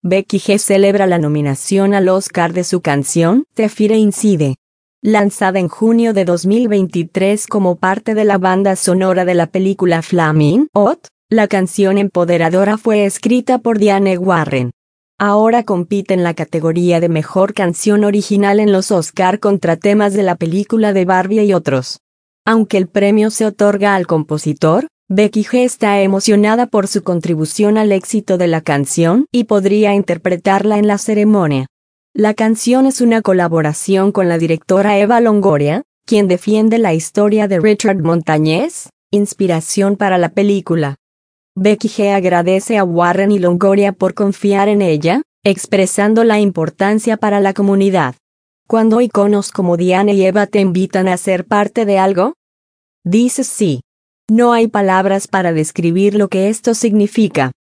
Becky G celebra la nominación al Oscar de su canción The Fire Inside. Lanzada en junio de 2023 como parte de la banda sonora de la película Flaming Hot, la canción empoderadora fue escrita por Diane Warren. Ahora compite en la categoría de Mejor Canción Original en los Oscar contra temas de la película de Barbie y otros. Aunque el premio se otorga al compositor, Becky G está emocionada por su contribución al éxito de la canción y podría interpretarla en la ceremonia. La canción es una colaboración con la directora Eva Longoria, quien defiende la historia de Richard Montañez, inspiración para la película. Becky G agradece a Warren y Longoria por confiar en ella, expresando la importancia para la comunidad. Cuando iconos como Diane y Eva te invitan a ser parte de algo, dices sí. No hay palabras para describir lo que esto significa.